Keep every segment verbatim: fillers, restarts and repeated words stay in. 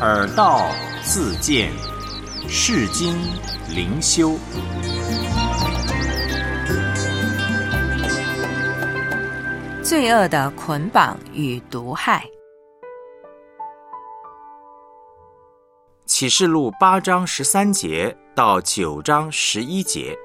耳道自见，世经灵修。 罪恶的捆绑与毒害。 启示录八章十三节到九章十一节。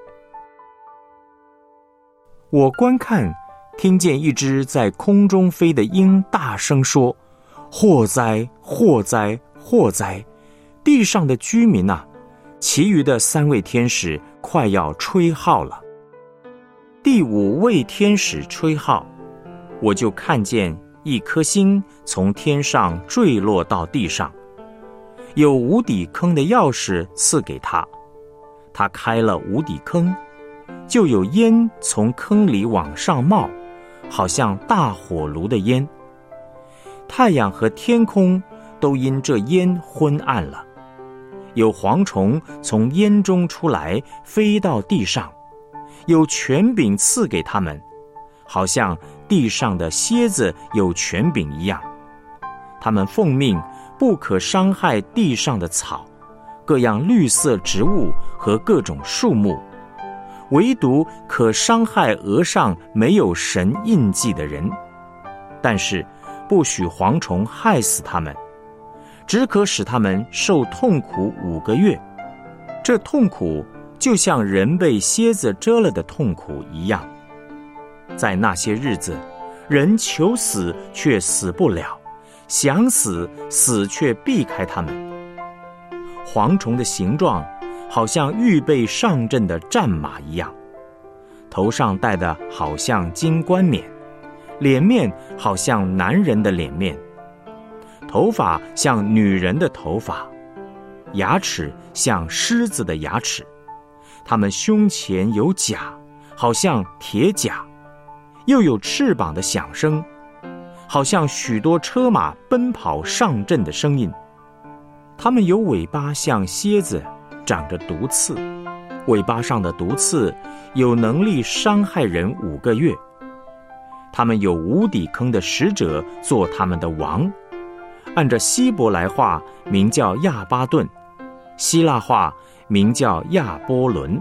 我观看，听见一只在空中飞的鹰大声说：祸哉，祸哉，祸哉！地上的居民啊，其余的三位天使快要吹号了。第五位天使吹号，我就看见一颗星从天上坠落到地上，有无底坑的钥匙赐给他，他开了无底坑，就有烟从坑里往上冒，好像大火炉的烟。太阳和天空都因这烟昏暗了，有蝗虫从烟中出来，飞到地上，有权柄赐给他们，好像地上的蝎子有权柄一样。他们奉命不可伤害地上的草，各样绿色植物和各种树木，唯独可伤害额上没有神印记的人。但是不许蝗虫害死他们，只可使他们受痛苦五个月。这痛苦就像人被蝎子蛰了的痛苦一样。在那些日子，人求死却死不了，想死死却避开他们。蝗虫的形状好像预备上阵的战马一样，头上戴的好像金冠冕，脸面好像男人的脸面，头发像女人的头发，牙齿像狮子的牙齿。他们胸前有甲，好像铁甲，又有翅膀的响声，好像许多车马奔跑上阵的声音。他们有尾巴像蝎子，长着毒刺，尾巴上的毒刺有能力伤害人五个月。他们有无底坑的使者做他们的王，按着希伯来话名叫亚巴顿，希腊话名叫亚波伦。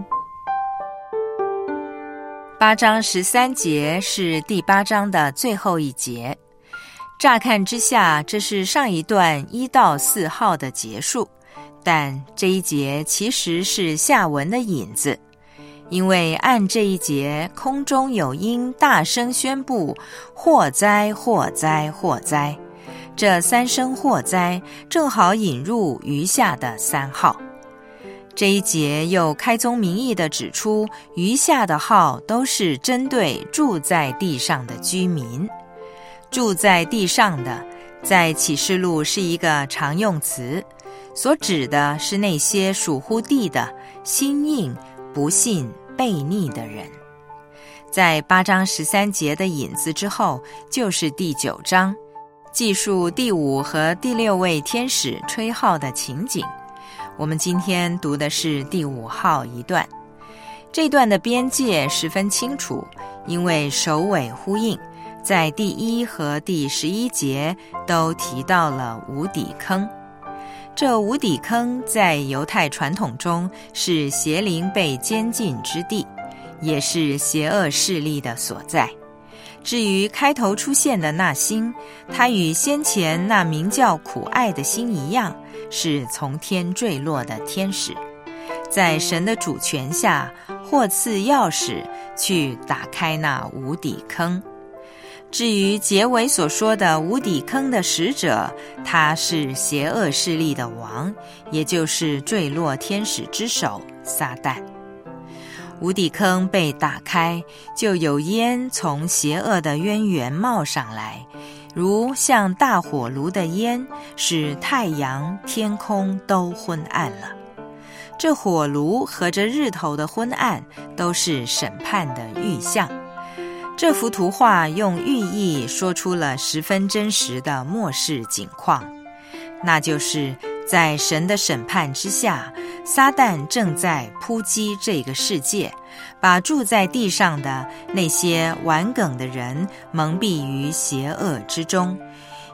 八章十三节是第八章的最后一节。乍看之下，这是上一段一到四号的结束，但这一节其实是下文的引子。因为按这一节，空中有鹰大声宣布：祸哉，祸哉，祸哉！这三声祸哉正好引入余下的三号。这一节又开宗明义地指出，余下的号都是针对住在地上的居民。住在地上的，在启示录是一个常用词，所指的是那些属乎地的心硬、不信、悖逆的人。在八章十三节的引子之后，就是第九章，记述第五和第六位天使吹号的情景。我们今天读的是第五号一段，这段的边界十分清楚，因为首尾呼应，在第一和第十一节都提到了无底坑。这无底坑在犹太传统中是邪灵被监禁之地，也是邪恶势力的所在。至于开头出现的那星，它与先前那名叫苦爱的星一样，是从天坠落的天使，在神的主权下获赐钥匙去打开那无底坑。至于结尾所说的无底坑的使者，他是邪恶势力的王，也就是坠落天使之首撒旦。无底坑被打开，就有烟从邪恶的渊源冒上来，如像大火炉的烟，使太阳、天空都昏暗了。这火炉和这日头的昏暗都是审判的预象。这幅图画用寓意说出了十分真实的末世景况，那就是在神的审判之下，撒旦正在扑击这个世界，把住在地上的那些顽梗的人蒙蔽于邪恶之中，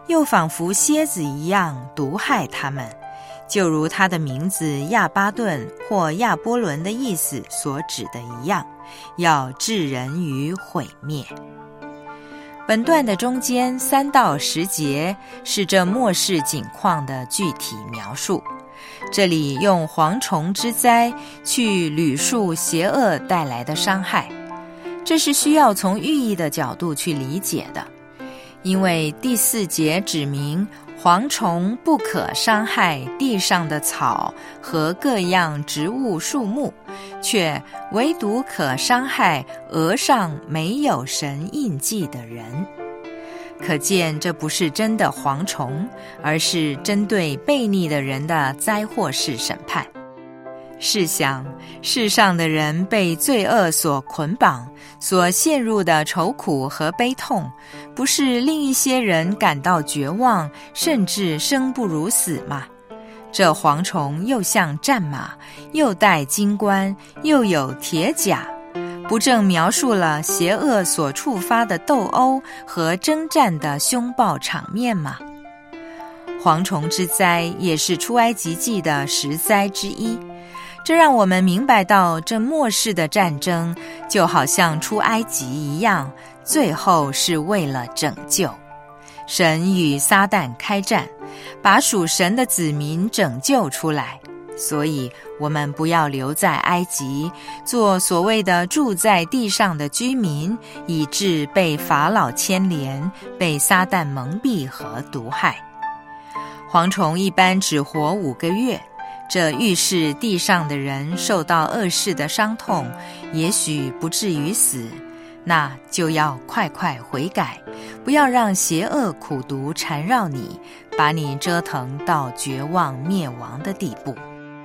又仿佛蝎子一样毒害他们，就如他的名字亚巴顿或亚波伦的意思所指的一样，要置人于毁灭。本段的中间三到十节是这末世景况的具体描述，这里用蝗虫之灾去捋述邪恶带来的伤害，这是需要从寓意的角度去理解的。因为第四节指明蝗虫不可伤害地上的草和各样植物树木，却唯独可伤害额上没有神印记的人。可见这不是真的蝗虫，而是针对悖逆的人的灾祸式审判。试想，世上的人被罪恶所捆绑，所陷入的愁苦和悲痛，不是令一些人感到绝望，甚至生不如死吗？这蝗虫又像战马，又带金冠，又有铁甲，不正描述了邪恶所触发的斗殴和征战的凶暴场面吗？蝗虫之灾也是出埃及记的十灾之一，这让我们明白到这末世的战争就好像出埃及一样，最后是为了拯救。神与撒旦开战，把属神的子民拯救出来，所以我们不要留在埃及，做所谓的住在地上的居民，以致被法老牵连，被撒旦蒙蔽和毒害。蝗虫一般只活五个月，这预示地上的人受到恶事的伤痛，也许不至于死，那就要快快悔改，不要让邪恶苦毒缠绕你，把你折腾到绝望灭亡的地步。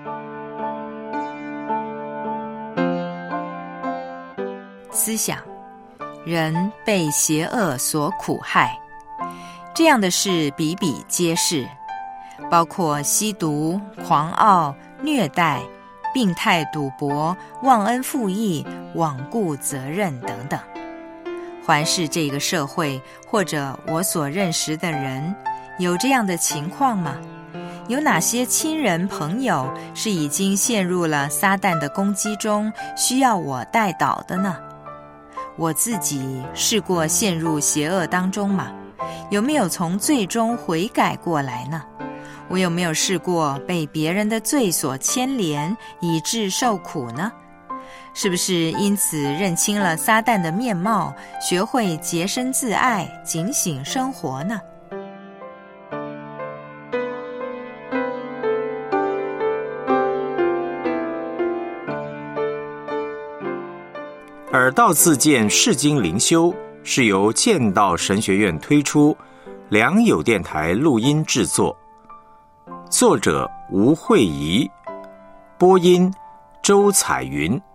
思想，人被邪恶所苦害，这样的事比比皆是，包括吸毒、狂傲、虐待、病态赌博、忘恩负义、罔顾责任等等。环视这个社会，或者我所认识的人，有这样的情况吗？有哪些亲人朋友是已经陷入了撒旦的攻击中，需要我代祷的呢？我自己试过陷入邪恶当中吗？有没有从罪中悔改过来呢？我有没有试过被别人的罪所牵连，以致受苦呢？是不是因此认清了撒旦的面貌，学会洁身自爱，警醒生活呢？ 耳道自荐释经灵修是由剑道神学院推出，良友电台录音制作，作者吴慧仪，播音周彩云。